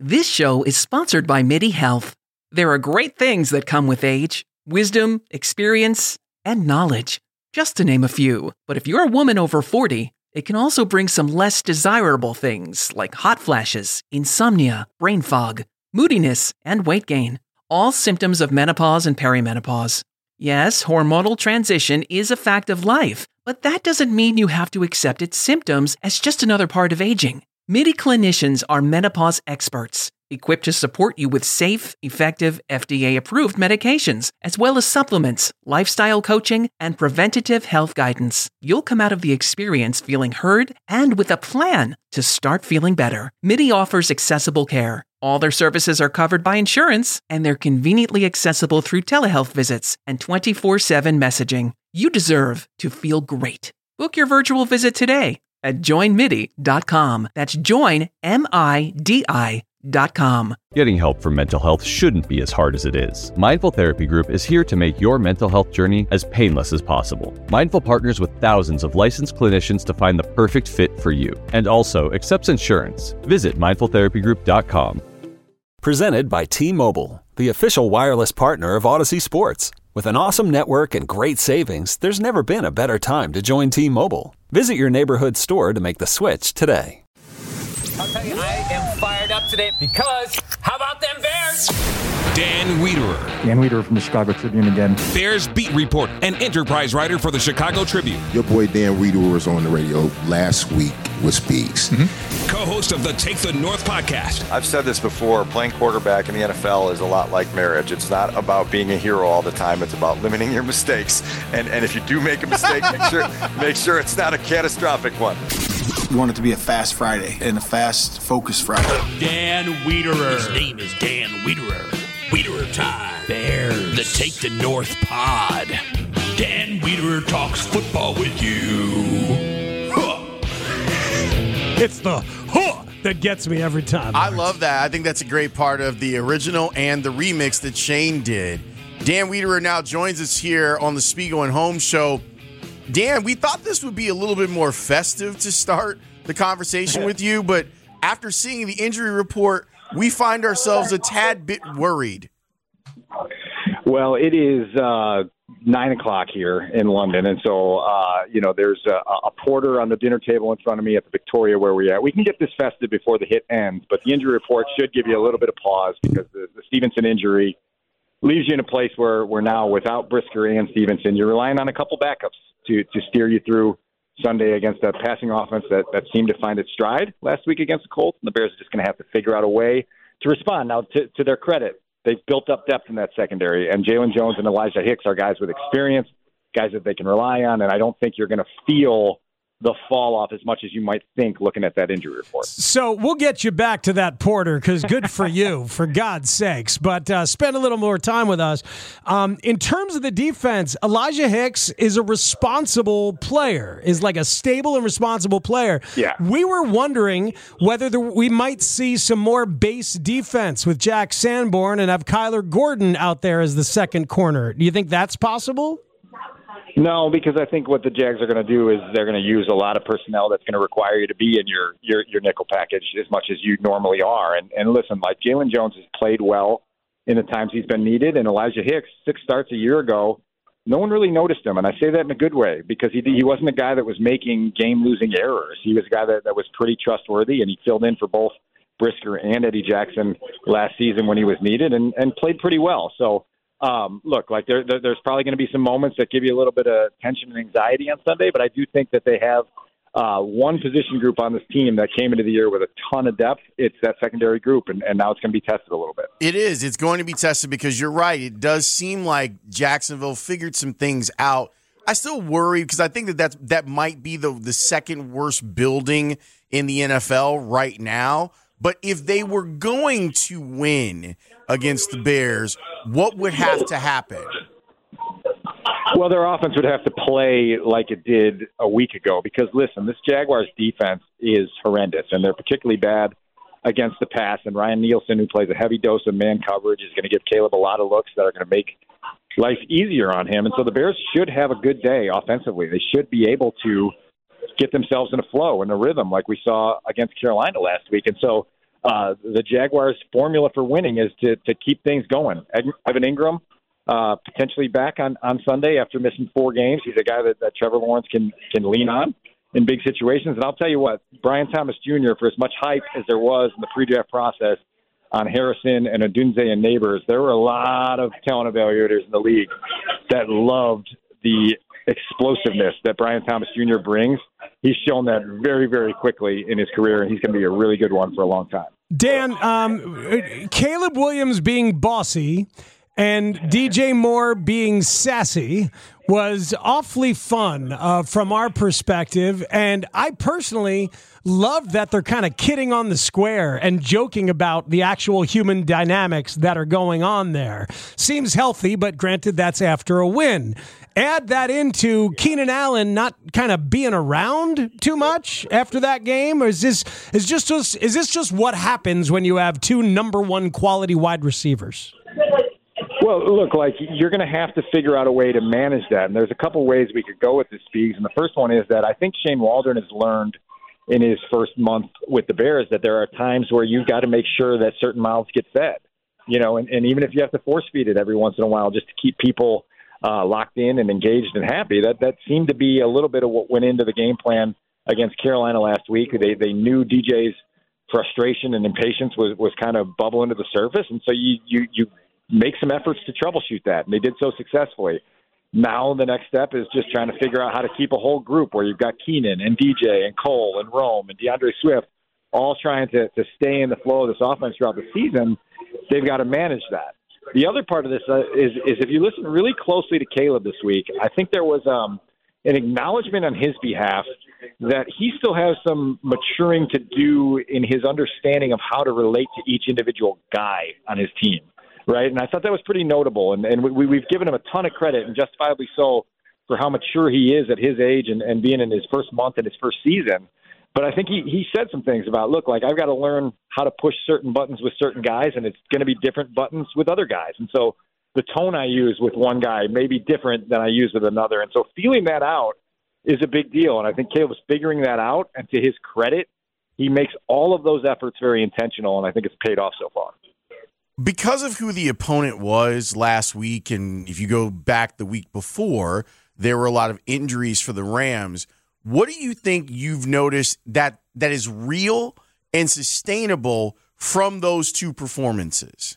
This show is sponsored by MIDI Health. There are great things that come with age: wisdom, experience, and knowledge, just to name a few. But if you're a woman over 40, it can also bring some less desirable things like hot flashes, insomnia, brain fog, moodiness, and weight gain. All symptoms of menopause and perimenopause. Yes, hormonal transition is a fact of life, but that doesn't mean you have to accept its symptoms as just another part of aging. MIDI clinicians are menopause experts, equipped to support you with safe, effective, FDA-approved medications, as well as supplements, lifestyle coaching, and preventative health guidance. You'll come out of the experience feeling heard and with a plan to start feeling better. MIDI offers accessible care. All their services are covered by insurance, and they're conveniently accessible through telehealth visits and 24/7 messaging. You deserve to feel great. Book your virtual visit today at joinmidi.com. That's joinmidi.com. Getting help for mental health shouldn't be as hard as it is. Mindful Therapy Group is here to make your mental health journey as painless as possible. Mindful partners with thousands of licensed clinicians to find the perfect fit for you, and also accepts insurance. Visit mindfultherapygroup.com. Presented by T-Mobile, the official wireless partner of Odyssey Sports. With an awesome network and great savings, there's never been a better time to join T-Mobile. Visit your neighborhood store to make the switch today. I'll tell you, I am fired up today because how about them Bears? Dan Wiederer. Dan Wiederer from the Chicago Tribune again. Bears beat reporter and enterprise writer for the Chicago Tribune. Your boy Dan Wiederer was on the radio last week with Speaks. Co-host of the Take the North podcast. I've said this before, playing quarterback in the NFL is a lot like marriage. It's not about being a hero all the time. It's about limiting your mistakes. And if you do make a mistake, make sure it's not a catastrophic one. We want it to be a fast Friday and a fast focus Friday. Dan Wiederer. His name is Dan Wiederer. Wiederer time. Bears. The Take the North pod. Dan Wiederer talks football with you. Huh. It's the huh that gets me every time. I love that. I think that's a great part of the original and the remix that Shane did. Dan Wiederer now joins us here on the Spiegel and Holmes show. Dan, we thought this would be a little bit more festive to start the conversation with you, but after seeing the injury report, we find ourselves a tad bit worried. Well, it is 9 o'clock here in London, and so, there's a porter on the dinner table in front of me at the Victoria where we're at. We can get this festive before the hit ends, but the injury report should give you a little bit of pause because the Stevenson injury leaves you in a place where we're now without Brisker and Stevenson. You're relying on a couple backups to steer you through Sunday against a passing offense that seemed to find its stride last week against the Colts, and the Bears are just going to have to figure out a way to respond. Now, to their credit, they've built up depth in that secondary, and Jalen Jones and Elijah Hicks are guys with experience, guys that they can rely on, and I don't think you're going to feel the fall off as much as you might think looking at that injury report. So we'll get you back to that porter because good for you, for God's sakes. But spend a little more time with us. In terms of the defense, Elijah Hicks is a responsible player, is like a stable and responsible player. Yeah. We were wondering whether we might see some more base defense with Jack Sanborn and have Kyler Gordon out there as the second corner. Do you think that's possible? No, because I think what the Jags are going to do is they're going to use a lot of personnel that's going to require you to be in your nickel package as much as you normally are. And listen, like Jalen Jones has played well in the times he's been needed, and Elijah Hicks, 6 starts a year ago, no one really noticed him, and I say that in a good way because he wasn't a guy that was making game-losing errors. He was a guy that was pretty trustworthy, and he filled in for both Brisker and Eddie Jackson last season when he was needed and played pretty well. So, look, like there's probably going to be some moments that give you a little bit of tension and anxiety on Sunday, but I do think that they have one position group on this team that came into the year with a ton of depth. It's that secondary group, and now it's going to be tested a little bit. It is. It's going to be tested because you're right. It does seem like Jacksonville figured some things out. I still worry because I think that might be the second worst building in the NFL right now. But if they were going to win against the Bears, what would have to happen? Well, their offense would have to play like it did a week ago because, listen, this Jaguars defense is horrendous, and they're particularly bad against the pass. And Ryan Nielsen, who plays a heavy dose of man coverage, is going to give Caleb a lot of looks that are going to make life easier on him. And so the Bears should have a good day offensively. They should be able to get themselves in a flow and a rhythm like we saw against Carolina last week. And so The Jaguars' formula for winning is to keep things going. Evan Ingram, potentially back on Sunday after missing 4 games. He's a guy that Trevor Lawrence can lean on in big situations. And I'll tell you what, Brian Thomas Jr., for as much hype as there was in the pre-draft process on Harrison and Odunze and Neighbors, there were a lot of talent evaluators in the league that loved the explosiveness that Brian Thomas Jr. brings. He's shown that very, very quickly in his career, and he's going to be a really good one for a long time. Dan, Caleb Williams being bossy and DJ Moore being sassy was awfully fun from our perspective, and I personally love that they're kind of kidding on the square and joking about the actual human dynamics that are going on there. Seems healthy, but granted, that's after a win. Add that into Keenan Allen not kind of being around too much after that game, or is this just what happens when you have 2 number 1 quality wide receivers? Well, look, like you're going to have to figure out a way to manage that, and there's a couple ways we could go with this, Speaks. And the first one is that I think Shane Waldron has learned in his first month with the Bears that there are times where you've got to make sure that certain mouths get fed, and even if you have to force feed it every once in a while just to keep people locked in and engaged and happy. That seemed to be a little bit of what went into the game plan against Carolina last week. They knew DJ's frustration and impatience was kind of bubbling to the surface, and so you make some efforts to troubleshoot that, and they did so successfully. Now the next step is just trying to figure out how to keep a whole group where you've got Keenan and DJ and Cole and Rome and DeAndre Swift all trying to stay in the flow of this offense throughout the season. They've got to manage that. The other part of this is if you listen really closely to Caleb this week, I think there was an acknowledgement on his behalf that he still has some maturing to do in his understanding of how to relate to each individual guy on his team, right? And I thought that was pretty notable, and we've given him a ton of credit, and justifiably so, for how mature he is at his age and being in his first month and his first season. But I think he said some things about, look, like I've got to learn how to push certain buttons with certain guys, and it's going to be different buttons with other guys. And so the tone I use with one guy may be different than I use with another. And so feeling that out is a big deal. And I think Caleb's figuring that out. And to his credit, he makes all of those efforts very intentional, and I think it's paid off so far. Because of who the opponent was last week, and if you go back the week before, there were a lot of injuries for the Rams. What do you think you've noticed that is real and sustainable from those 2 performances?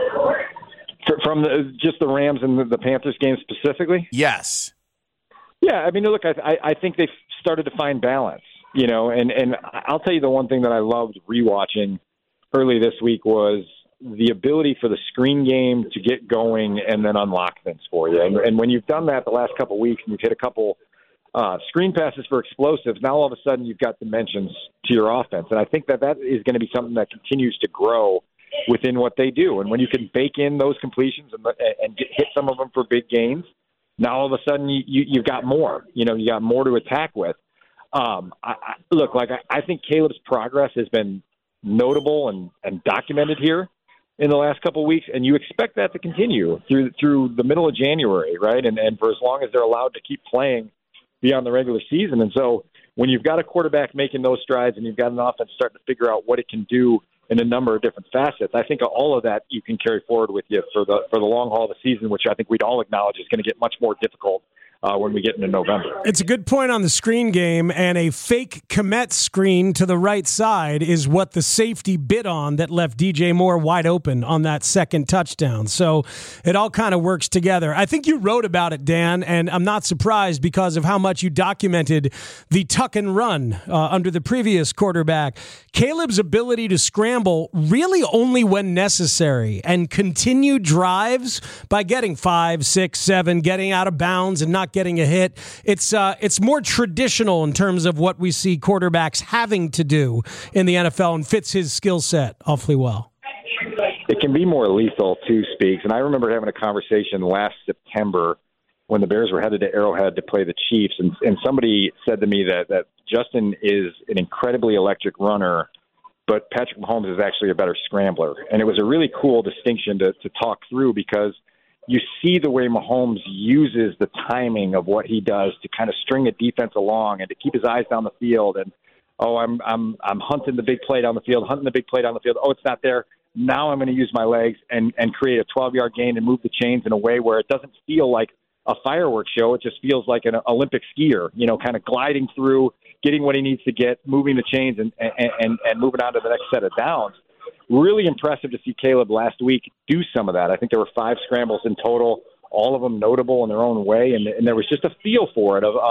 From just the Rams and the Panthers game specifically? Yes. Yeah, I mean, look, I think they've started to find balance, and I'll tell you the one thing that I loved rewatching early this week was the ability for the screen game to get going and then unlock things for you. And when you've done that the last couple of weeks and you've hit a couple screen passes for explosives, now all of a sudden you've got dimensions to your offense. And I think that is going to be something that continues to grow within what they do. And when you can bake in those completions and hit some of them for big gains, now all of a sudden you've got more. You got more to attack with. I think Caleb's progress has been notable and documented here in the last couple of weeks, and you expect that to continue through the middle of January, right? And for as long as they're allowed to keep playing beyond the regular season. And so when you've got a quarterback making those strides and you've got an offense starting to figure out what it can do in a number of different facets, I think all of that you can carry forward with you for the long haul of the season, which I think we'd all acknowledge is going to get much more difficult when we get into November. It's a good point on the screen game, and a fake Kmet screen to the right side is what the safety bid on that left DJ Moore wide open on that second touchdown. So it all kind of works together. I think you wrote about it, Dan, and I'm not surprised because of how much you documented the tuck and run under the previous quarterback. Caleb's ability to scramble really only when necessary and continue drives by getting 5, 6, 7, getting out of bounds and not getting a hit. It's more traditional in terms of what we see quarterbacks having to do in the NFL, and fits his skill set awfully well. It can be more lethal too, Speaks. And I remember having a conversation last September when the Bears were headed to Arrowhead to play the Chiefs, and somebody said to me that Justin is an incredibly electric runner, but Patrick Mahomes is actually a better scrambler. And it was a really cool distinction to talk through, because you see the way Mahomes uses the timing of what he does to kind of string a defense along and to keep his eyes down the field and oh, I'm hunting the big play down the field. Oh, it's not there. Now I'm going to use my legs and create a 12-yard gain and move the chains in a way where it doesn't feel like a fireworks show. It just feels like an Olympic skier, kind of gliding through, getting what he needs to get, moving the chains and moving on to the next set of downs. Really impressive to see Caleb last week do some of that. I think there were 5 scrambles in total, all of them notable in their own way, and there was just a feel for it of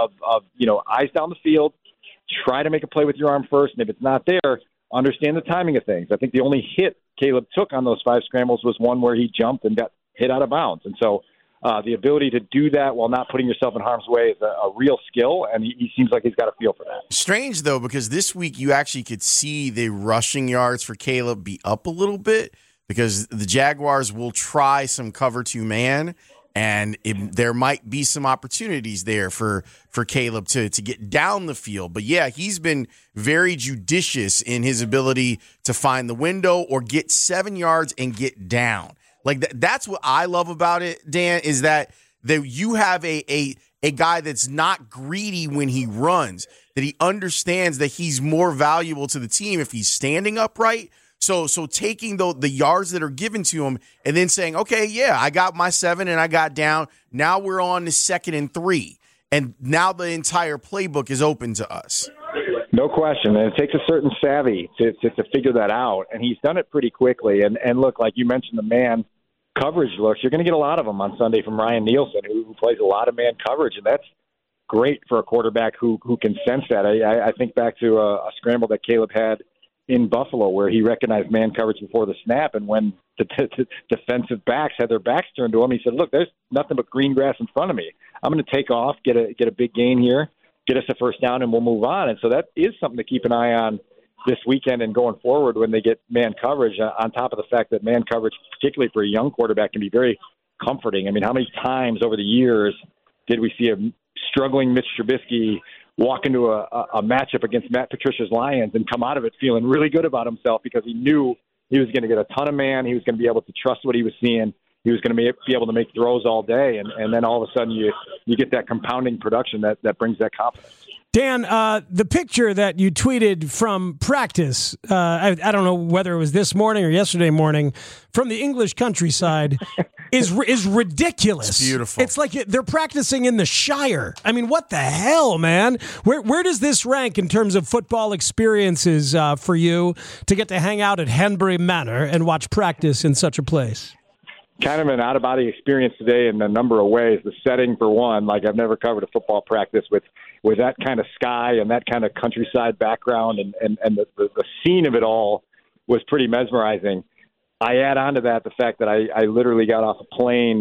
eyes down the field, try to make a play with your arm first, and if it's not there, understand the timing of things. I think the only hit Caleb took on those 5 scrambles was one where he jumped and got hit out of bounds. And so the ability to do that while not putting yourself in harm's way is a real skill, and he seems like he's got a feel for that. Strange, though, because this week you actually could see the rushing yards for Caleb be up a little bit because the Jaguars will try some cover 2 man, and there might be some opportunities there for Caleb to get down the field. But, yeah, he's been very judicious in his ability to find the window or get 7 yards and get down. Like, that's what I love about it, Dan, is that you have a guy that's not greedy when he runs, that he understands that he's more valuable to the team if he's standing upright. So taking the yards that are given to him and then saying, okay, yeah, I got my 7 and I got down. Now we're on to 2nd and 3. And now the entire playbook is open to us. No question. And it takes a certain savvy to figure that out. And he's done it pretty quickly. And look, like you mentioned, the man coverage looks, you're going to get a lot of them on Sunday from Ryan Nielsen, who plays a lot of man coverage. And that's great for a quarterback who can sense that. I think back to a scramble that Caleb had in Buffalo where he recognized man coverage before the snap, and when the defensive backs had their backs turned to him, he said, look, there's nothing but green grass in front of me. I'm going to take off, get a big gain here, get us a first down, and we'll move on. And so that is something to keep an eye on this weekend and going forward when they get man coverage, on top of the fact that man coverage, particularly for a young quarterback, can be very comforting. I mean, how many times over the years did we see a struggling Mitch Trubisky walk into a matchup against Matt Patricia's Lions and come out of it feeling really good about himself because he knew he was going to get a ton of man. He was going to be able to trust what he was seeing. He was going to be able to make throws all day. And then all of a sudden you get that compounding production that brings that confidence. Dan, the picture that you tweeted from practice, I don't know whether it was this morning or yesterday morning, from the English countryside is ridiculous. It's beautiful. It's like they're practicing in the Shire. I mean, what the hell, man? Where does this rank in terms of football experiences for you to get to hang out at Hanbury Manor and watch practice in such a place? Kind of an out-of-body experience today in a number of ways. The setting, for one, like I've never covered a football practice with that kind of sky and that kind of countryside background, and the scene of it all was pretty mesmerizing. I add on to that the fact that I literally got off a plane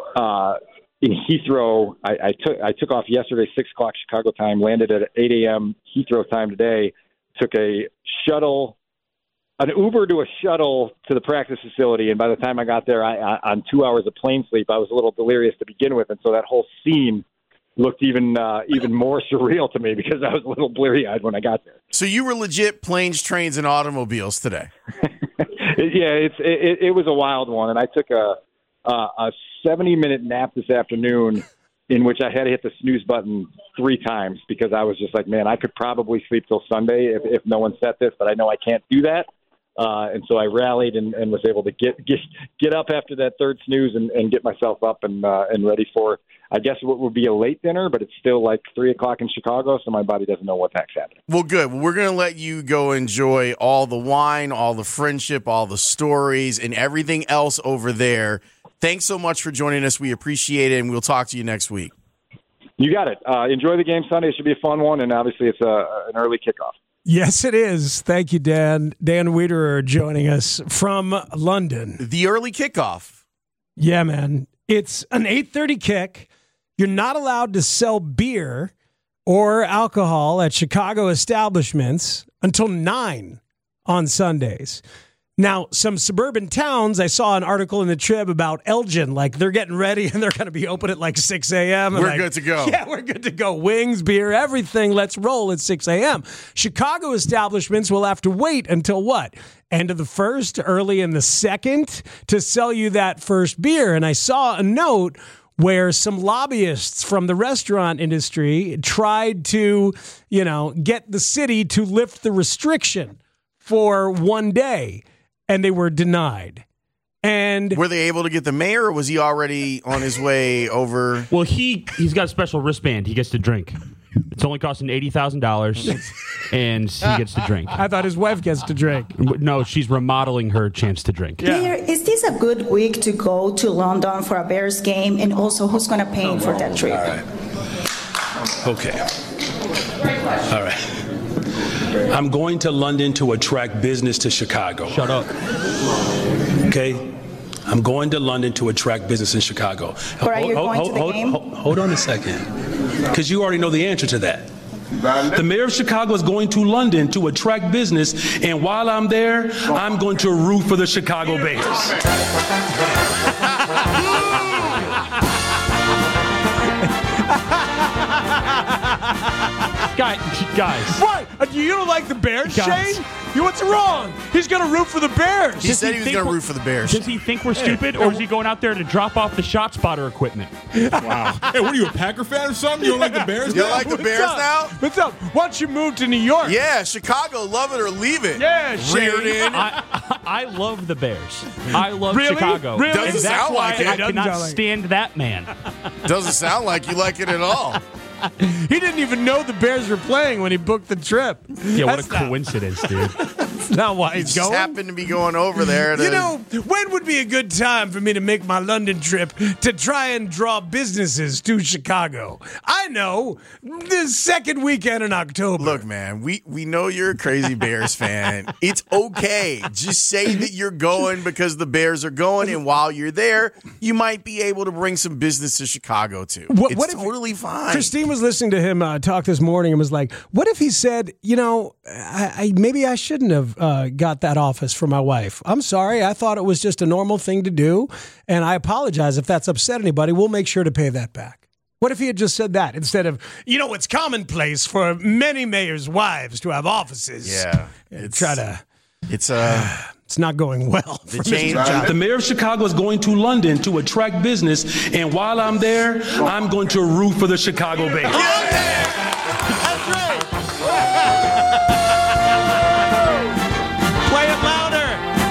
in Heathrow. I took off yesterday, 6 o'clock Chicago time, landed at 8 a.m. Heathrow time today, took an Uber to a shuttle to the practice facility, and by the time I got there, on 2 hours of plane sleep, I was a little delirious to begin with, and so that whole scene looked even more surreal to me because I was a little bleary-eyed when I got there. So you were legit planes, trains, and automobiles today. Yeah, it was a wild one, and I took a 70-minute nap this afternoon in which I had to hit the snooze button 3 times because I was just like, man, I could probably sleep till Sunday if no one set this, but I know I can't do that. And so I rallied and was able to get up after that 3rd snooze and get myself up and ready for, I guess, what would be a late dinner, but it's still like 3 o'clock in Chicago, so my body doesn't know what the heck's happening. Well, good. Well, we're going to let you go enjoy all the wine, all the friendship, all the stories, and everything else over there. Thanks so much for joining us. We appreciate it, and we'll talk to you next week. You got it. Enjoy the game Sunday. It should be a fun one, and obviously it's an early kickoff. Yes, it is. Thank you, Dan. Dan Wiederer joining us from London. The early kickoff. Yeah, man. It's an 8:30 kick. You're not allowed to sell beer or alcohol at Chicago establishments until 9 on Sundays. Now, some suburban towns, I saw an article in the Trib about Elgin, like they're getting ready and they're going to be open at like 6 a.m. We're good to go. Yeah, we're good to go. Wings, beer, everything. Let's roll at 6 a.m. Chicago establishments will have to wait until what? End of the first, early in the second to sell you that first beer. And I saw a note where some lobbyists from the restaurant industry tried to, get the city to lift the restriction for one day, and they were denied. And were they able to get the mayor, or was he already on his way over? Well, he's got a special wristband. He gets to drink. It's only costing $80,000, and he gets to drink. I thought his wife gets to drink. No, she's remodeling her chance to drink. Yeah. Peter, is this a good week to go to London for a Bears game? And also, who's going to pay for that trip? All right. Okay. All right. I'm going to London to attract business to Chicago. Shut up. Okay? I'm going to London to attract business in Chicago. Or are you going to the game? Hold on a second. Because you already know the answer to that. The mayor of Chicago is going to London to attract business, and while I'm there, I'm going to root for the Chicago Bears. Guys. What? You don't like the Bears, Guys. Shane? What's wrong? He's going to root for the Bears. He said he was going to root for the Bears. Does he think we're stupid, or is he going out there to drop off the shot spotter equipment? Wow. Hey, what are you, a Packer fan or something? You don't like the Bears You now? like the Bears now? What's up? Why don't you move to New York? Yeah, Chicago, love it or leave it. Yeah, Shane. I love the Bears. I love Really? Chicago. Really? Doesn't And that's sound why like it. I Doesn't cannot sound like it. stand that man. Doesn't sound like you like it at all. He didn't even know the Bears were playing when he booked the trip. Yeah, what a That's not- coincidence, dude. That's not why he's Just going. happened to be going over there. When would be a good time for me to make my London trip to try and draw businesses to Chicago? I know, the second weekend in October. Look, man, we know you're a crazy Bears fan. It's okay. Just say that you're going because the Bears are going, and while you're there, you might be able to bring some business to Chicago, too. What It's if totally fine. Christine was listening to him talk this morning and was like, what if he said, maybe I shouldn't have got that office for my wife. I'm sorry. I thought it was just a normal thing to do, and I apologize if that's upset anybody. We'll make sure to pay that back. What if he had just said that instead of, it's commonplace for many mayors' wives to have offices. Yeah. It's not going well. The mayor of Chicago is going to London to attract business, and while I'm there, I'm going to root for the Chicago Bears. That's right. Play it louder.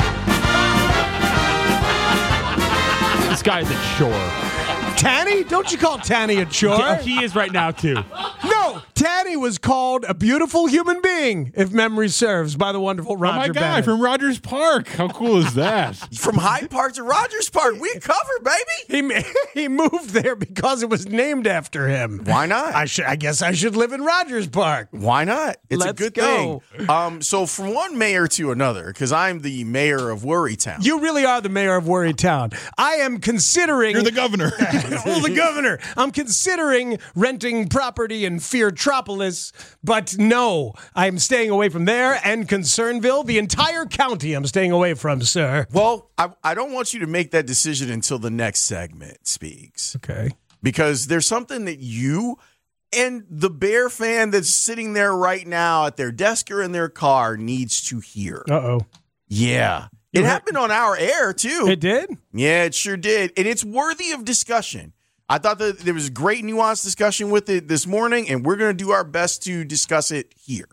This guy's at shore. Tanny? Don't you call Tanny a chore? He is right now, too. No, Tanny was called a beautiful human being, if memory serves, by the wonderful Roger my guy Bennett. from Rogers Park. How cool is that? From Hyde Park to Rogers Park, we covered, baby. He moved there because it was named after him. Why not? I guess I should live in Rogers Park. Why not? It's Let's a good go. thing. So from one mayor to another, because I'm the mayor of Worrytown. You really are the mayor of Worrytown. I am considering... You're the governor. Well, the governor. I'm considering renting property in Feartropolis, but no, I'm staying away from there and Concernville. The entire county I'm staying away from, sir. Well, I don't want you to make that decision until the next segment speaks. Okay. Because there's something that you and the Bear fan that's sitting there right now at their desk or in their car needs to hear. Uh-oh. Yeah. It happened on our air, too. It did? Yeah, it sure did. And it's worthy of discussion. I thought that there was great nuanced discussion with it this morning, and we're going to do our best to discuss it here.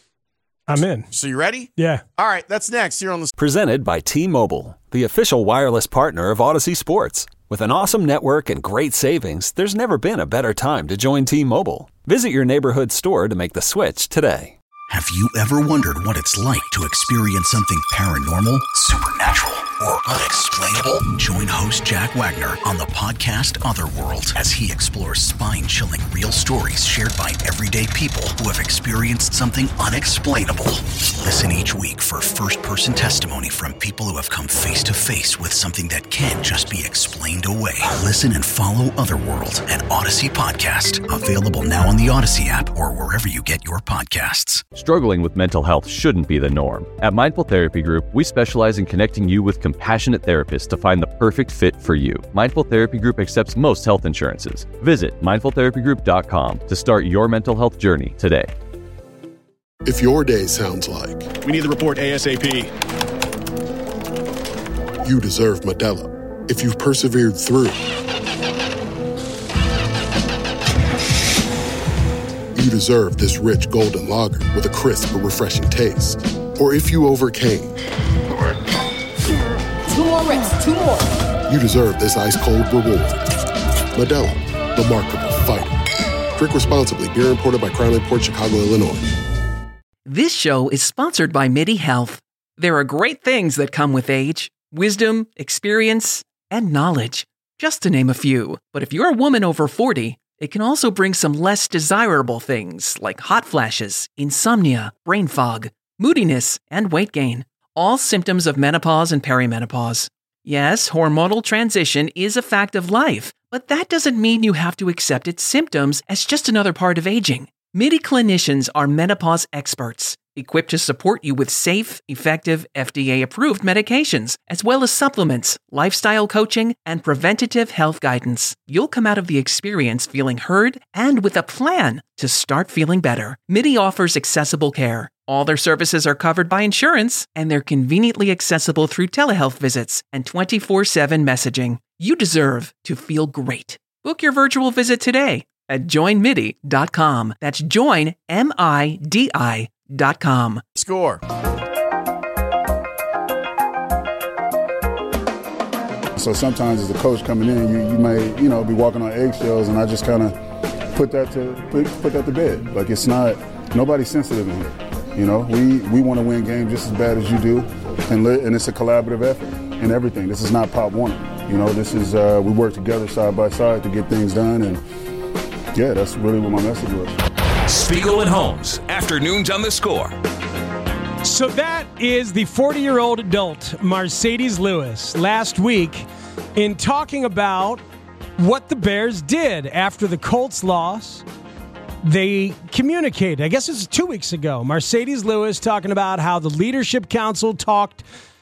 I'm in. So you ready? Yeah. All right, that's next here on the... Presented by T-Mobile, the official wireless partner of Odyssey Sports. With an awesome network and great savings, there's never been a better time to join T-Mobile. Visit your neighborhood store to make the switch today. Have you ever wondered what it's like to experience something paranormal, supernatural, or unexplainable? Join host Jack Wagner on the podcast Otherworld as he explores spine-chilling real stories shared by everyday people who have experienced something unexplainable. Listen each week for first-person testimony from people who have come face-to-face with something that can't just be explained away. Listen and follow Otherworld, an Odyssey podcast. Available now on the Odyssey app or wherever you get your podcasts. Struggling with mental health shouldn't be the norm. At Mindful Therapy Group, we specialize in connecting you with compassionate therapists to find the perfect fit for you. Mindful Therapy Group accepts most health insurances. Visit mindfultherapygroup.com to start your mental health journey today. If your day sounds like... We need the report ASAP. You deserve Modelo. If you've persevered through... you deserve this rich golden lager with a crisp but refreshing taste. Or if you overcame. 2 more reps, 2 more. You deserve this ice-cold reward. Modelo, the mark of a fighter. Drink responsibly. Beer imported by Crown Imports, Chicago, Illinois. This show is sponsored by MIDI Health. There are great things that come with age. Wisdom, experience, and knowledge. Just to name a few. But if you're a woman over 40, it can also bring some less desirable things like hot flashes, insomnia, brain fog, moodiness, and weight gain. All symptoms of menopause and perimenopause. Yes, hormonal transition is a fact of life, but that doesn't mean you have to accept its symptoms as just another part of aging. MIDI clinicians are menopause experts, equipped to support you with safe, effective, FDA-approved medications, as well as supplements, lifestyle coaching, and preventative health guidance. You'll come out of the experience feeling heard and with a plan to start feeling better. MIDI offers accessible care. All their services are covered by insurance, and they're conveniently accessible through telehealth visits and 24/7 messaging. You deserve to feel great. Book your virtual visit today at joinmidi.com. That's joinmidi.com. Score. So sometimes as a coach coming in, you may, be walking on eggshells, and I just kind of put that to bed. Like, it's not, nobody's sensitive in here. We want to win games just as bad as you do, and it's a collaborative effort in everything. This is not Pop Warner. This is, we work together side by side to get things done, and yeah, that's really what my message was. Spiegel and Holmes, afternoons on The Score. So that is the 40-year-old adult, Marcedes Lewis, last week in talking about what the Bears did after the Colts loss. They communicated, I guess it was 2 weeks ago, Marcedes Lewis talking about how the Leadership Council talked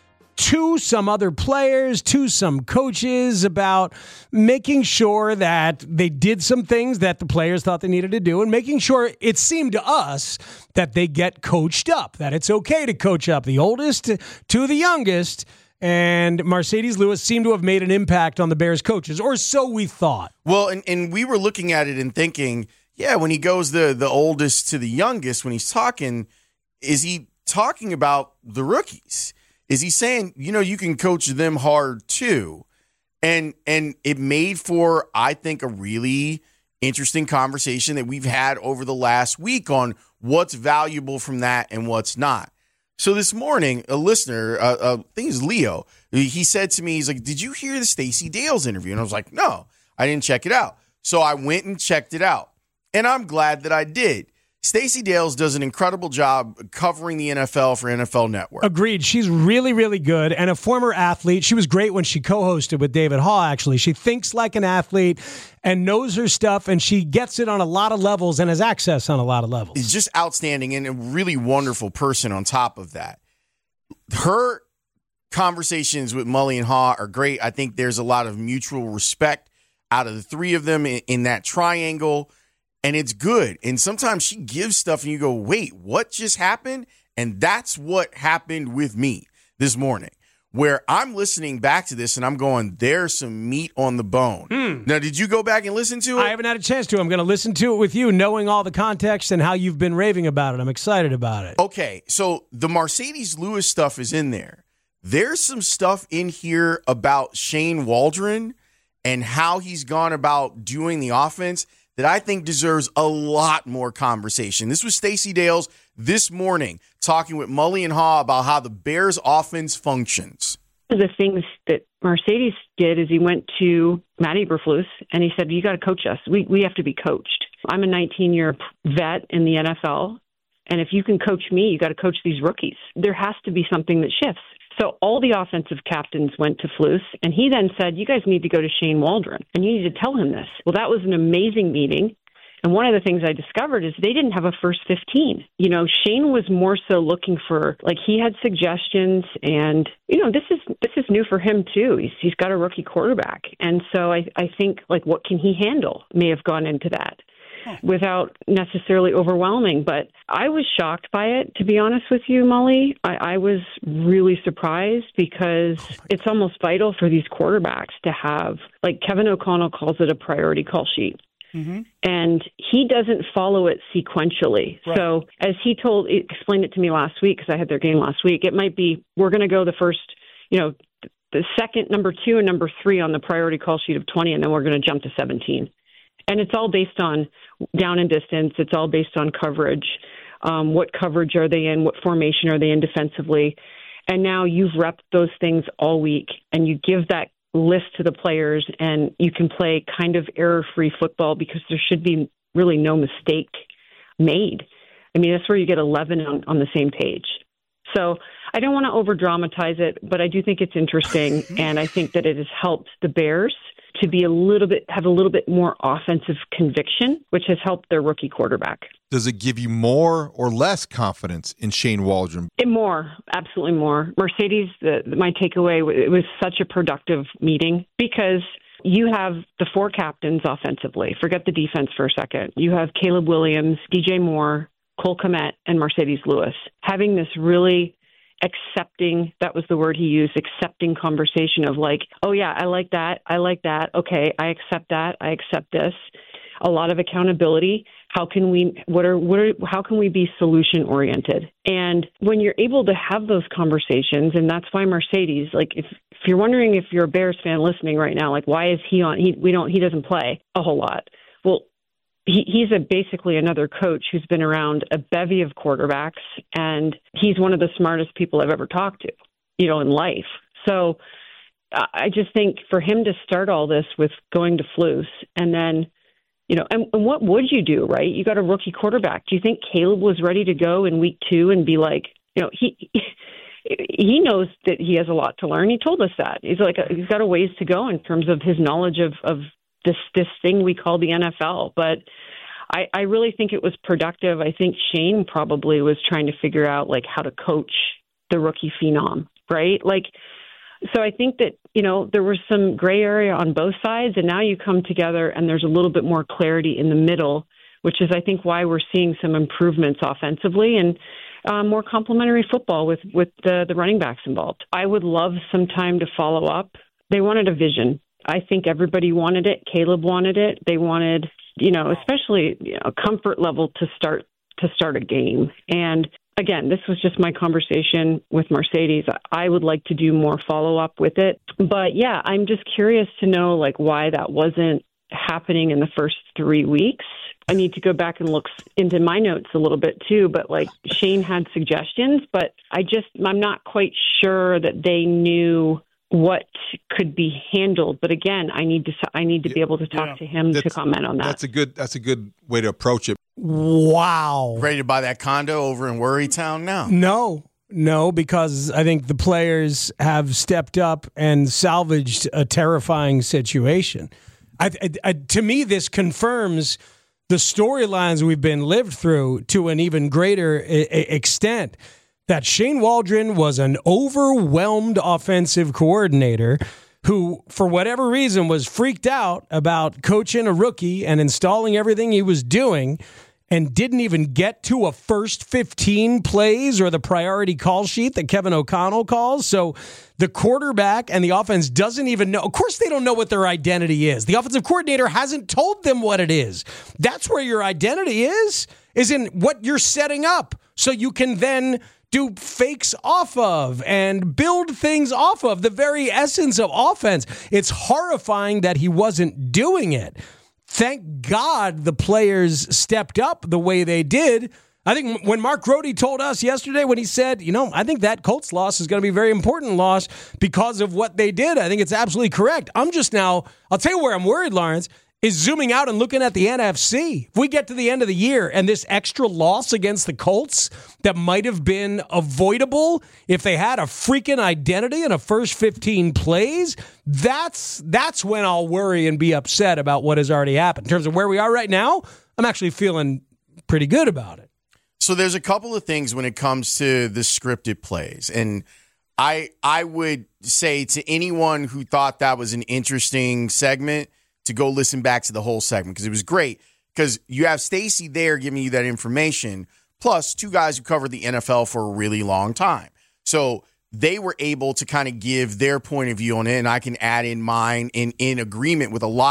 to some other players, to some coaches about making sure that they did some things that the players thought they needed to do, and making sure, it seemed to us, that they get coached up, that it's okay to coach up the oldest to the youngest. And Marcedes Lewis seemed to have made an impact on the Bears coaches, or so we thought. Well, and we were looking at it and thinking, yeah, when he goes the oldest to the youngest, when he's talking, is he talking about the rookies? Is he saying, you can coach them hard too? And it made for, I think, a really interesting conversation that we've had over the last week on what's valuable from that and what's not. So this morning, a listener, I think it's Leo, he said to me, he's like, did you hear the Stacey Dales interview? And I was like, no, I didn't check it out. So I went and checked it out. And I'm glad that I did. Stacey Dales does an incredible job covering the NFL for NFL Network. Agreed. She's really, really good, and a former athlete. She was great when she co-hosted with David Haw, actually. She thinks like an athlete and knows her stuff, and she gets it on a lot of levels and has access on a lot of levels. It's just outstanding and a really wonderful person on top of that. Her conversations with Mully and Haw are great. I think there's a lot of mutual respect out of the three of them in that triangle. And it's good. And sometimes she gives stuff and you go, wait, what just happened? And that's what happened with me this morning, where I'm listening back to this and I'm going, there's some meat on the bone. Now, did you go back and listen to it? I haven't had a chance to. I'm going to listen to it with you, knowing all the context and how you've been raving about it. I'm excited about it. Okay, so the Marcedes Lewis stuff is in there. There's some stuff in here about Shane Waldron and how he's gone about doing the offense that I think deserves a lot more conversation. This was Stacey Dales this morning talking with Mully and Haw about how the Bears offense functions. One of the things that Marcedes did is he went to Matt Eberflus and he said, you got to coach us. We have to be coached. I'm a 19-year vet in the NFL, and if you can coach me, you got to coach these rookies. There has to be something that shifts. So all the offensive captains went to Flus, and he then said, you guys need to go to Shane Waldron, and you need to tell him this. Well, that was an amazing meeting, and one of the things I discovered is they didn't have a first 15. Shane was more so looking for, he had suggestions, and, this is new for him, too. He's got a rookie quarterback, and so I think, what can he handle may have gone into that without necessarily overwhelming. But I was shocked by it, to be honest with you, Mully. I was really surprised because it's almost vital for these quarterbacks to have, Kevin O'Connell calls it a priority call sheet. And he doesn't follow it sequentially. Right. So as he explained it to me last week, because I had their game last week, it might be we're going to go the first, the second, number 2 and number 3 on the priority call sheet of 20, and then we're going to jump to 17. And it's all based on down and distance. It's all based on coverage. What coverage are they in? What formation are they in defensively? And now you've repped those things all week, and you give that list to the players, and you can play kind of error-free football because there should be really no mistake made. I mean, that's where you get 11 on the same page. So I don't want to over-dramatize it, but I do think it's interesting, and I think that it has helped the Bears to be have a little bit more offensive conviction, which has helped their rookie quarterback. Does it give you more or less confidence in Shane Waldron? More, absolutely more. Mercedes, my takeaway, it was such a productive meeting because you have the 4 captains offensively. Forget the defense for a second. You have Caleb Williams, DJ Moore, Cole Kmet, and Mercedes Lewis having this really accepting, that was the word he used, accepting conversation of like, oh yeah, I like that. Okay, I accept that. I accept this. A lot of accountability. How can we be solution oriented? And when you're able to have those conversations, and that's why Mercedes, like if you're wondering if you're a Bears fan listening right now, like why is he on? He doesn't play a whole lot. Well, he's basically another coach who's been around a bevy of quarterbacks, and he's one of the smartest people I've ever talked to, in life. So I just think for him to start all this with going to Flus and then, and what would you do, right? You got a rookie quarterback. Do you think Caleb was ready to go in week 2 and be like, he knows that he has a lot to learn. He told us that. He's like, he's got a ways to go in terms of his knowledge of this thing we call the NFL. But I really think it was productive. I think Shane probably was trying to figure out like how to coach the rookie phenom, right? Like, so I think that, there was some gray area on both sides, and now you come together and there's a little bit more clarity in the middle, which is, I think, why we're seeing some improvements offensively and more complementary football with the running backs involved. I would love some time to follow up. They wanted a vision. I think everybody wanted it. Caleb wanted it. They wanted, especially a comfort level to start a game. And again, this was just my conversation with Mercedes. I would like to do more follow-up with it. But yeah, I'm just curious to know like why that wasn't happening in the first 3 weeks. I need to go back and look into my notes a little bit too, but like Shane had suggestions, but I'm not quite sure that they knew what could be handled. But again, I need to be able to talk to him to comment on that. That's a good way to approach it. Wow. Ready to buy that condo over in Worrytown now? No, because I think the players have stepped up and salvaged a terrifying situation. To me, this confirms the storylines we've been lived through to an even greater extent. That Shane Waldron was an overwhelmed offensive coordinator who, for whatever reason, was freaked out about coaching a rookie and installing everything he was doing and didn't even get to a first 15 plays or the priority call sheet that Kevin O'Connell calls. So the quarterback and the offense doesn't even know. Of course, they don't know what their identity is. The offensive coordinator hasn't told them what it is. That's where your identity is in what you're setting up so you can then do fakes off of and build things off of the very essence of offense. It's horrifying that he wasn't doing it. Thank God the players stepped up the way they did. I think when Mark Grody told us yesterday when he said, I think that Colts loss is going to be a very important loss because of what they did. I think it's absolutely correct. I'll tell you where I'm worried, Lawrence, is zooming out and looking at the NFC. If we get to the end of the year and this extra loss against the Colts that might have been avoidable if they had a freaking identity in a first 15 plays, that's when I'll worry and be upset about what has already happened. In terms of where we are right now, I'm actually feeling pretty good about it. So there's a couple of things when it comes to the scripted plays. And I would say to anyone who thought that was an interesting segment to go listen back to the whole segment because it was great because you have Stacey there giving you that information, plus 2 guys who covered the NFL for a really long time. So they were able to kind of give their point of view on it, and I can add in mine in agreement with a lot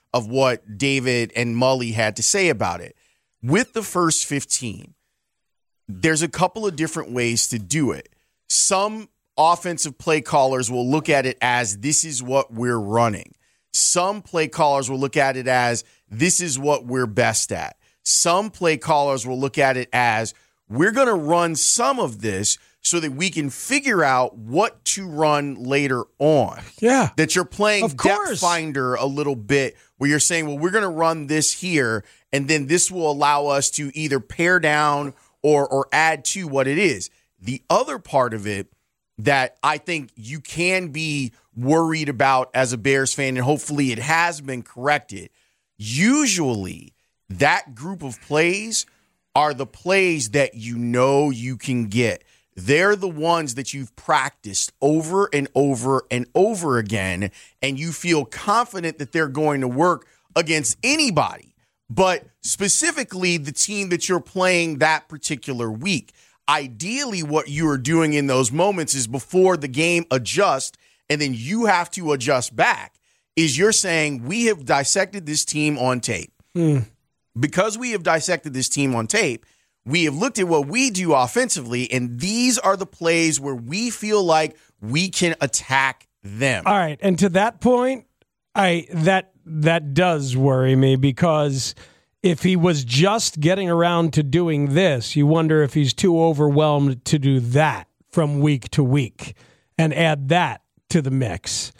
of what David and Mully had to say about it. With the first 15, there's a couple of different ways to do it. Some offensive play callers will look at it as this is what we're running. Some play callers will look at it as this is what we're best at. Some play callers will look at it as we're going to run some of this so that we can figure out what to run later on. Yeah. That you're playing depth finder a little bit where you're saying, well, we're going to run this here, and then this will allow us to either pare down or add to what it is. The other part of it that I think you can be worried about as a Bears fan, and hopefully it has been corrected, usually that group of plays are the plays that you know you can get. They're the ones that you've practiced over and over and over again, and you feel confident that they're going to work against anybody, but specifically the team that you're playing that particular week. Ideally, what you are doing in those moments is before the game adjusts, and then you have to adjust back, is you're saying, we have dissected this team on tape. Because we have dissected this team on tape, we have looked at what we do offensively, and these are the plays where we feel like we can attack them. All right, and to that point, that does worry me, because if he was just getting around to doing this, you wonder if he's too overwhelmed to do that from week to week and add that to the mix.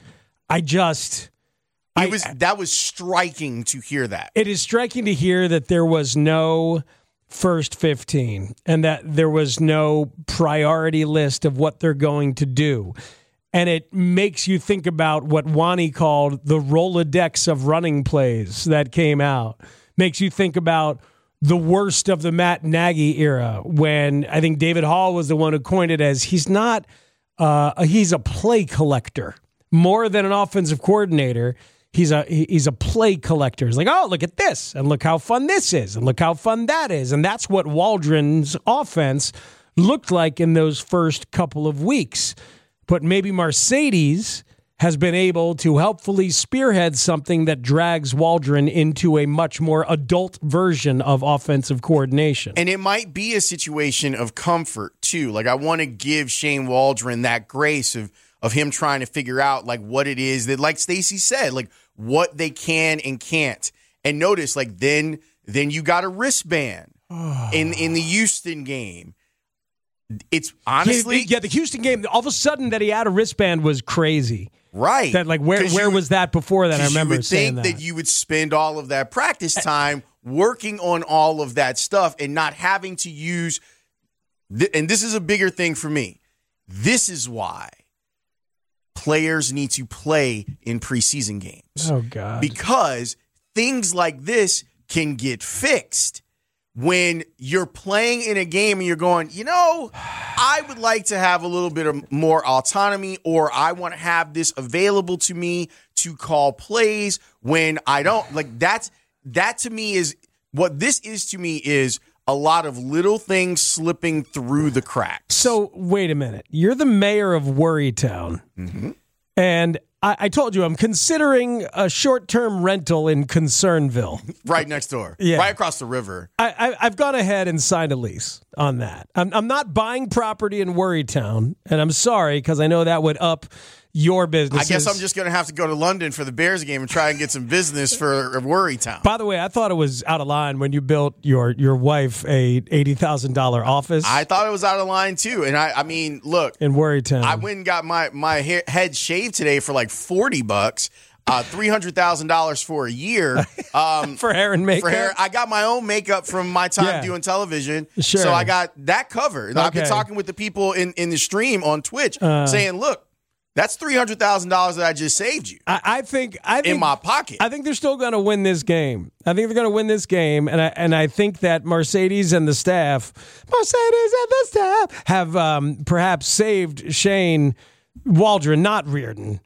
That was striking to hear that. It is striking to hear that there was no first 15 and that there was no priority list of what they're going to do. And it makes you think about what Wani called the Rolodex of running plays that came out. Makes you think about the worst of the Matt Nagy era, when I think David Hall was the one who coined it as he's a play collector more than an offensive coordinator. He's a play collector. He's like, oh, look at this, and look how fun this is, and look how fun that is. And that's what Waldron's offense looked like in those first couple of weeks. But maybe Mercedes has been able to helpfully spearhead something that drags Waldron into a much more adult version of offensive coordination. And it might be a situation of comfort, too. Like, I want to give Shane Waldron that grace of him trying to figure out, like, what it is that, like Stacey said, like, what they can and can't. And notice, like, then you got a wristband in the Houston game. It's honestly... Yeah, the Houston game, all of a sudden that he had a wristband was crazy. Right. That, like, where was that before that? I remember saying that. You would think that you would spend all of that practice time working on all of that stuff and not having to use... And this is a bigger thing for me. This is why players need to play in preseason games. Oh, God. Because things like this can get fixed when you're playing in a game and you're going, I would like to have a little bit of more autonomy, or I want to have this available to me to call plays when I don't. Like, that to me is what this is to me is a lot of little things slipping through the cracks. So wait a minute. You're the mayor of Worrytown. Mm-hmm. And I told you I'm considering a short-term rental in Concernville. Right next door. Yeah. Right across the river. I've gone ahead and signed a lease on that. I'm not buying property in Worrytown, and I'm sorry because I know that would up your business. I guess I'm just going to have to go to London for the Bears game and try and get some business for Worrytown. By the way, I thought it was out of line when you built your wife a $80,000 office. I thought it was out of line too. And I mean, look, in Worrytown, I went and got my head shaved today for like $40, $300,000 for a year for hair and makeup. For hair, I got my own makeup from my time doing television, sure. So I got that covered. Okay. I've been talking with the people in the stream on Twitch, saying, "Look, that's $300,000 that I just saved you." I think in my pocket. I think they're still going to win this game. I think they're going to win this game, and I think that Mercedes and the staff have perhaps saved Shane Waldron, not Reardon,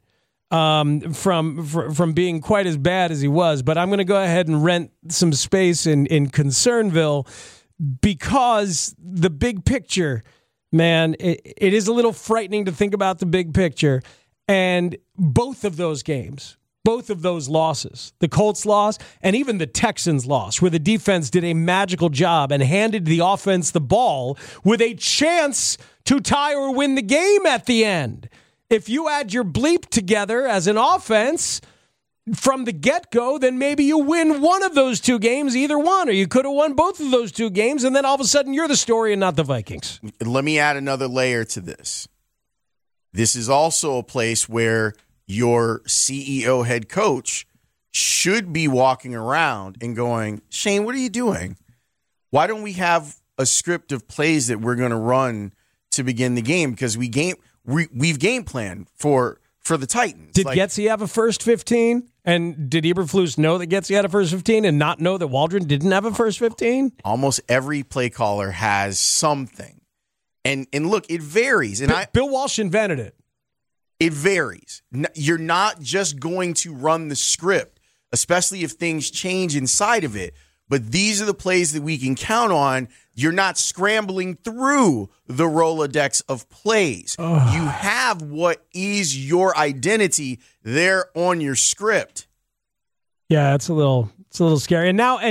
from being quite as bad as he was. But I'm going to go ahead and rent some space in Concernville because the big picture. Man, it is a little frightening to think about the big picture. And both of those games, both of those losses, the Colts loss and even the Texans loss, where the defense did a magical job and handed the offense the ball with a chance to tie or win the game at the end. If you add your bleep together as an offense from the get-go, then maybe you win one of those two games, either one, or you could have won both of those two games, and then all of a sudden you're the story and not the Vikings. Let me add another layer to this. This is also a place where your CEO head coach should be walking around and going, Shane, what are you doing? Why don't we have a script of plays that we're going to run to begin the game? Because we've game planned for the Titans. Did Getsy have a first 15? And did Eberflus know that Getsy had a first 15 and not know that Waldron didn't have a first 15? Almost every play caller has something. And look, it varies. And Bill Walsh invented it. It varies. You're not just going to run the script, especially if things change inside of it. But these are the plays that we can count on. You're not scrambling through the Rolodex of plays. You have what is your identity there on your script. Yeah, it's a little scary. And now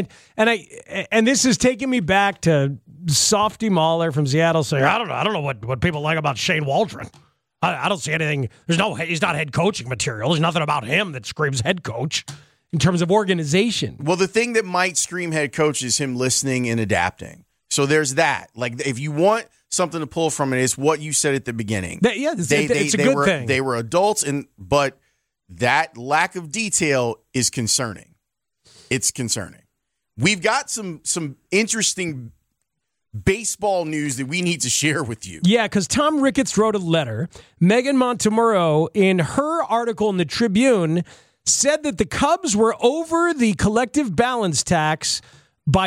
and this is taking me back to Softy Mahler from Seattle saying, I don't know what people like about Shane Waldron. I don't see anything. He's not head coaching material. There's nothing about him that screams head coach in terms of organization. Well, the thing that might scream head coach is him listening and adapting. So there's that. Like, if you want something to pull from it, it's what you said at the beginning. It's a good thing. They were adults, but that lack of detail is concerning. It's concerning. We've got some interesting baseball news that we need to share with you. Yeah, because Tom Ricketts wrote a letter. Megan Montemurro, in her article in the Tribune, said that the Cubs were over the collective balance tax by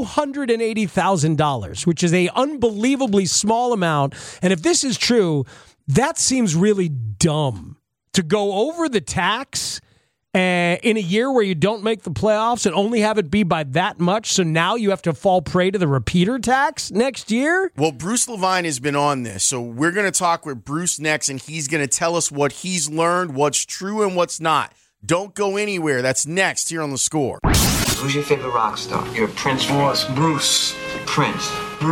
$280,000, which is an unbelievably small amount. And if this is true, that seems really dumb to go over the tax in a year where you don't make the playoffs and only have it be by that much. So now you have to fall prey to the repeater tax next year? Well, Bruce Levine has been on this. So we're going to talk with Bruce next, and he's going to tell us what he's learned, what's true and what's not. Don't go anywhere. That's next here on The Score. Who's your favorite rock star? You're a Prince fan. Oh, it's Bruce. Prince.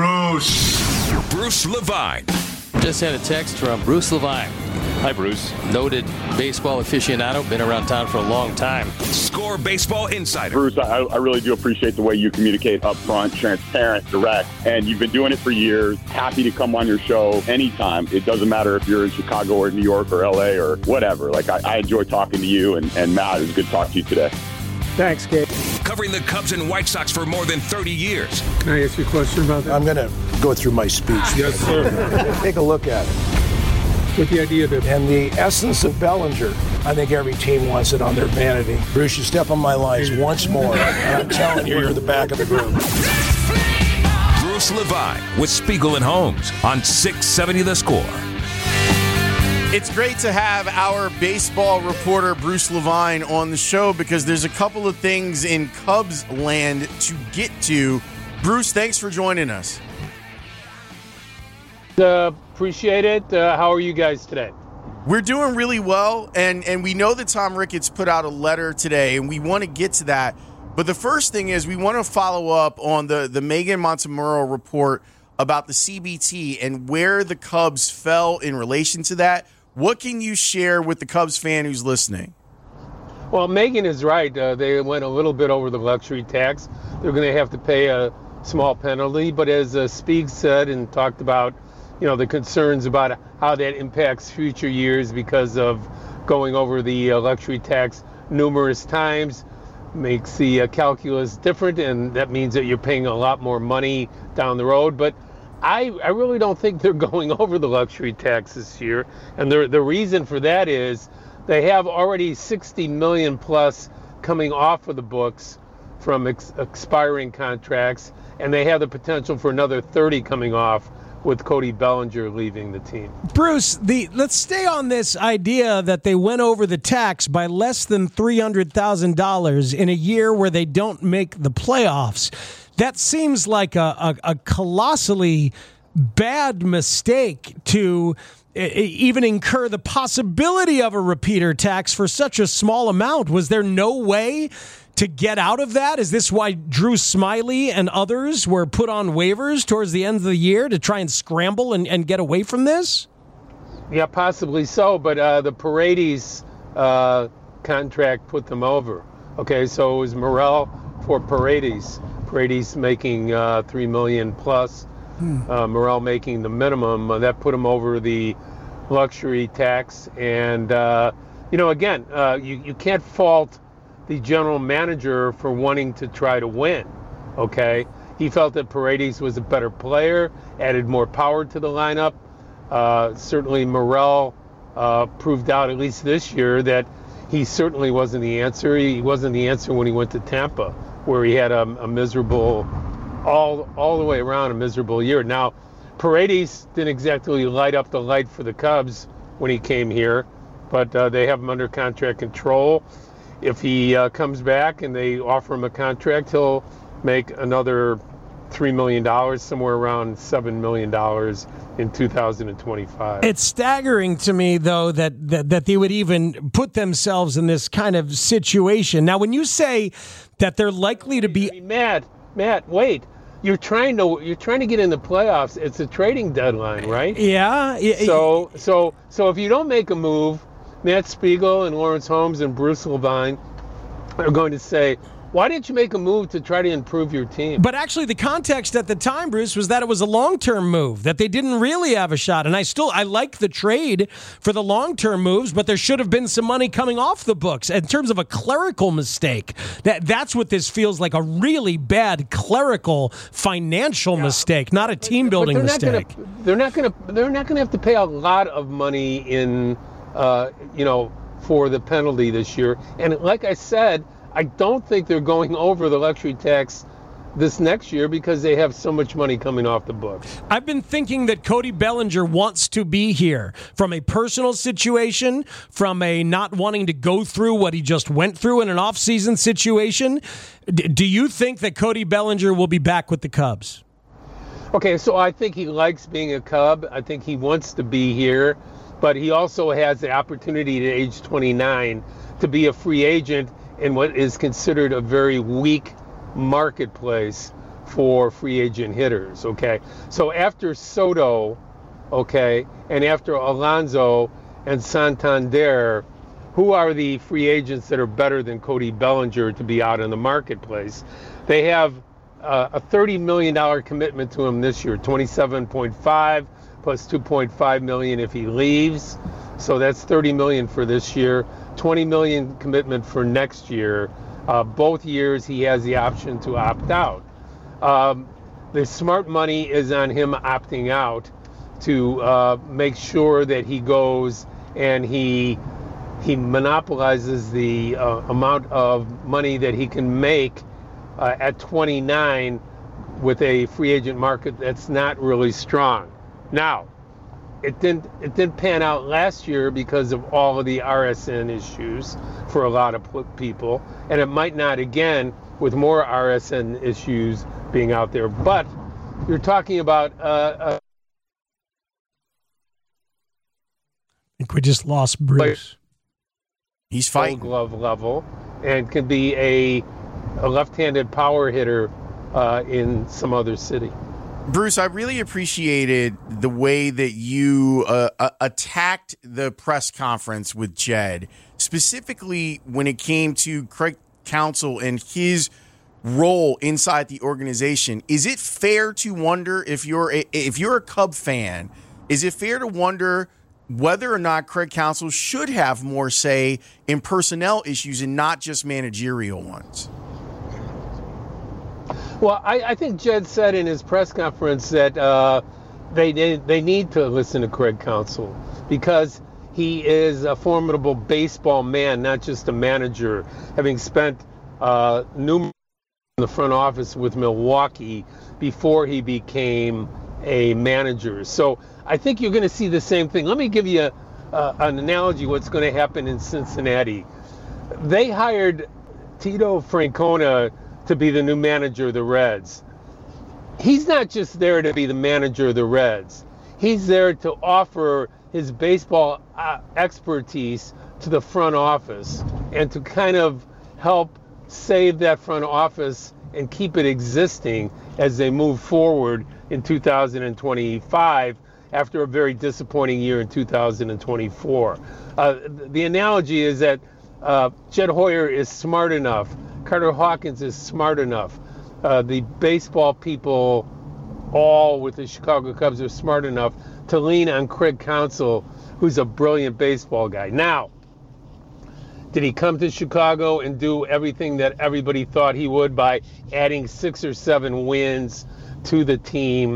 Bruce Levine. Just had a text from Bruce Levine. Hi, Bruce. Noted baseball aficionado, been around town for a long time. Score Baseball Insider. Bruce, I really do appreciate the way you communicate up front, transparent, direct, and you've been doing it for years. Happy to come on your show anytime. It doesn't matter if you're in Chicago or New York or LA or whatever. Like, I enjoy talking to you, and Matt, it was good to talk to you today. Thanks, Gabe. Covering the Cubs and White Sox for more than 30 years. Can I ask you a question about that? I'm going to go through my speech. Yes, sir. Take a look at it. With the idea that... And the essence of Bellinger, I think every team wants it on their vanity. Bruce, you step on my lines once more, and I'm telling you, you're the back of the group. Bruce Levine with Spiegel and Holmes on 670 The Score. It's great to have our baseball reporter, Bruce Levine, on the show because there's a couple of things in Cubs land to get to. Bruce, thanks for joining us. Appreciate it. How are you guys today? We're doing really well, and we know that Tom Ricketts put out a letter today, and we want to get to that. But the first thing is we want to follow up on the Megan Montemurro report about the CBT and where the Cubs fell in relation to that. What can you share with the Cubs fan who's listening? Well, Megan is right. They went a little bit over the luxury tax. They're going to have to pay a small penalty. But as Spieg said and talked about, the concerns about how that impacts future years because of going over the luxury tax numerous times makes the calculus different, and that means that you're paying a lot more money down the road. But I really don't think they're going over the luxury tax this year, and the reason for that is they have already $60 million plus coming off of the books from expiring contracts, and they have the potential for another 30 coming off with Cody Bellinger leaving the team. Bruce, let's stay on this idea that they went over the tax by less than $300,000 in a year where they don't make the playoffs. That seems like a colossally bad mistake to even incur the possibility of a repeater tax for such a small amount? Was there no way to get out of that? Is this why Drew Smiley and others were put on waivers towards the end of the year to try and scramble and get away from this? Yeah, possibly so, but the Paredes contract put them over. Okay, so it was Morel for Paredes. Paredes making $3 million plus, Morel making the minimum. That put him over the luxury tax. And, again, you can't fault the general manager for wanting to try to win, okay? He felt that Paredes was a better player, added more power to the lineup. Certainly Morel proved out, at least this year, that he certainly wasn't the answer. He wasn't the answer when he went to Tampa, where he had a miserable, all the way around a miserable year. Now, Paredes didn't exactly light up the light for the Cubs when he came here, but they have him under contract control. If he comes back and they offer him a contract, he'll make another $3 million, somewhere around $7 million in 2025. It's staggering to me, though, that they would even put themselves in this kind of situation. Now, when you say that they're likely to be... Matt, wait. You're trying to get in the playoffs. It's a trading deadline, right? Yeah. So if you don't make a move, Matt Spiegel and Lawrence Holmes and Bruce Levine are going to say, why didn't you make a move to try to improve your team? But actually, the context at the time, Bruce, was that it was a long-term move, that they didn't really have a shot. And I like the trade for the long-term moves, but there should have been some money coming off the books in terms of a clerical mistake. That's what this feels like, a really bad clerical financial mistake, not a team-building mistake. They're not going to have to pay a lot of money in, for the penalty this year. And like I said, I don't think they're going over the luxury tax this next year because they have so much money coming off the books. I've been thinking that Cody Bellinger wants to be here from a personal situation, from a not wanting to go through what he just went through in an off-season situation. Do you think that Cody Bellinger will be back with the Cubs? Okay, so I think he likes being a Cub. I think he wants to be here, but he also has the opportunity at age 29 to be a free agent in what is considered a very weak marketplace for free agent hitters, okay? So after Soto, okay, and after Alonso and Santander, who are the free agents that are better than Cody Bellinger to be out in the marketplace? They have a $30 million commitment to him this year, 27.5 plus 2.5 million if he leaves. So that's 30 million for this year, 20 million commitment for next year. Both years he has the option to opt out. The smart money is on him opting out to make sure that he goes and he monopolizes the amount of money that he can make at 29 with a free agent market that's not really strong. Now, it didn't pan out last year because of all of the RSN issues for a lot of people, and it might not again with more RSN issues being out there. But you're talking about I think we just lost Bruce. He's fighting glove level and can be a left-handed power hitter in some other city. Bruce, I really appreciated the way that you attacked the press conference with Jed, specifically when it came to Craig Counsell and his role inside the organization. Is it fair to wonder if you're a Cub fan, is it fair to wonder whether or not Craig Counsell should have more say in personnel issues and not just managerial ones? Well, I think Jed said in his press conference that they need to listen to Craig Counsell because he is a formidable baseball man, not just a manager, having spent numerous in the front office with Milwaukee before he became a manager. So I think you're going to see the same thing. Let me give you an analogy what's going to happen in Cincinnati. They hired Tito Francona to be the new manager of the Reds. He's not just there to be the manager of the Reds. He's there to offer his baseball expertise to the front office and to kind of help save that front office and keep it existing as they move forward in 2025 after a very disappointing year in 2024. The analogy is that Jed Hoyer is smart enough, Carter Hawkins is smart enough, the baseball people all with the Chicago Cubs are smart enough to lean on Craig Counsell, who's a brilliant baseball guy. Now, did he come to Chicago and do everything that everybody thought he would by adding 6 or 7 wins to the team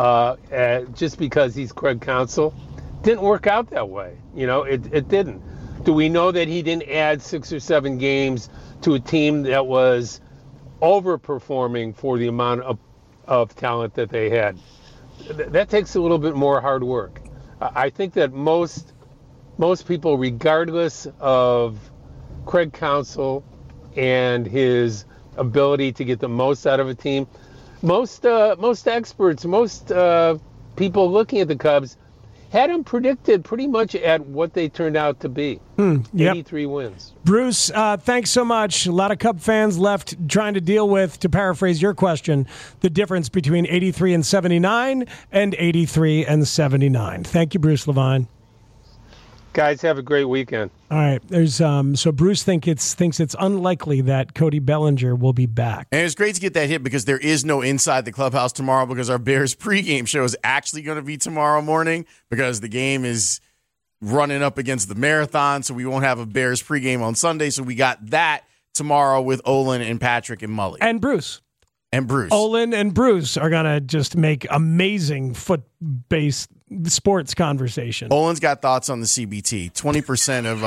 just because he's Craig Counsell? Didn't work out that way. It didn't. Do we know that he didn't add 6 or 7 games to a team that was overperforming for the amount of talent that they had? That takes a little bit more hard work. I think that most people, regardless of Craig Counsell and his ability to get the most out of a team, most experts, most people looking at the Cubs had them predicted pretty much at what they turned out to be. 83 wins. Bruce, thanks so much. A lot of Cub fans left trying to deal with, to paraphrase your question, the difference between 83 and 79 and 83 and 79. Thank you, Bruce Levine. Guys, have a great weekend. All right. There's so Bruce thinks it's unlikely that Cody Bellinger will be back. And it's great to get that hit because there is no Inside the Clubhouse tomorrow because our Bears pregame show is actually going to be tomorrow morning because the game is running up against the Marathon, so we won't have a Bears pregame on Sunday. So we got that tomorrow with Olin and Patrick and Mully. And Bruce. Olin and Bruce are going to just make amazing foot-based sports conversation. Olin's got thoughts on the CBT. 20% of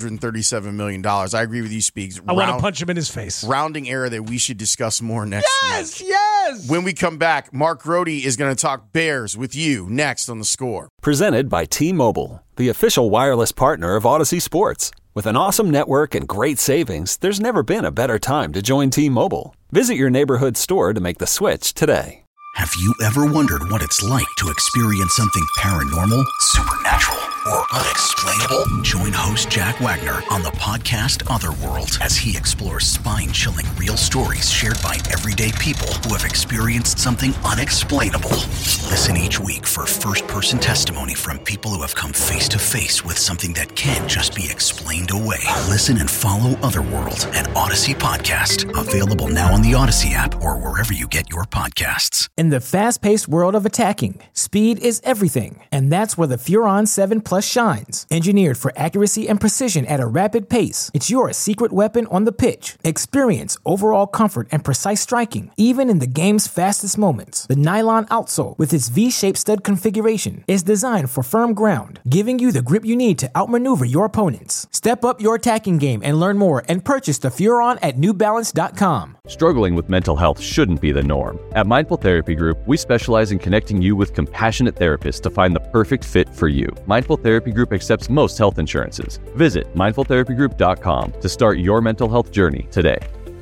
$237 million. I agree with you, Speaks. I want to punch him in his face. Rounding error that we should discuss more next week. Yes! When we come back, Mark Grody is going to talk Bears with you next on The Score. Presented by T-Mobile, the official wireless partner of Odyssey Sports. With an awesome network and great savings, there's never been a better time to join T-Mobile. Visit your neighborhood store to make the switch today. Have you ever wondered what it's like to experience something paranormal, supernatural, or unexplainable? Join host Jack Wagner on the podcast Otherworld as he explores spine-chilling real stories shared by everyday people who have experienced something unexplainable. Listen each week for first-person testimony from people who have come face-to-face with something that can't just be explained away. Listen and follow Otherworld, an Odyssey podcast. Available now on the Odyssey app or wherever you get your podcasts. In the fast-paced world of attacking, speed is everything, and that's where the Furon 7 Plus shines. Engineered for accuracy and precision at a rapid pace, it's your secret weapon on the pitch. Experience overall comfort and precise striking, even in the game's fastest moments. The nylon outsole, with its V-shaped stud configuration, is designed for firm ground, giving you the grip you need to outmaneuver your opponents. Step up your attacking game and learn more and purchase the Furon at NewBalance.com. Struggling with mental health shouldn't be the norm. At Mindful Therapy Group, we specialize in connecting you with compassionate therapists to find the perfect fit for you. Mindful Therapy Group accepts most health insurances. Visit mindfultherapygroup.com to start your mental health journey today.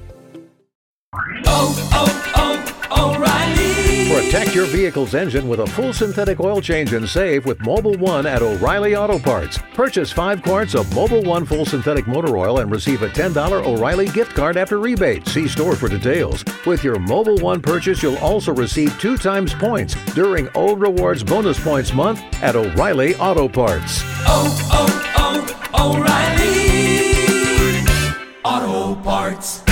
O'Reilly. Protect your vehicle's engine with a full synthetic oil change and save with Mobil 1 at O'Reilly Auto Parts. Purchase 5 quarts of Mobil 1 full synthetic motor oil and receive a $10 O'Reilly gift card after rebate. See store for details. With your Mobil 1 purchase, you'll also receive 2 times points during O Rewards Bonus Points Month at O'Reilly Auto Parts. O'Reilly Auto Parts.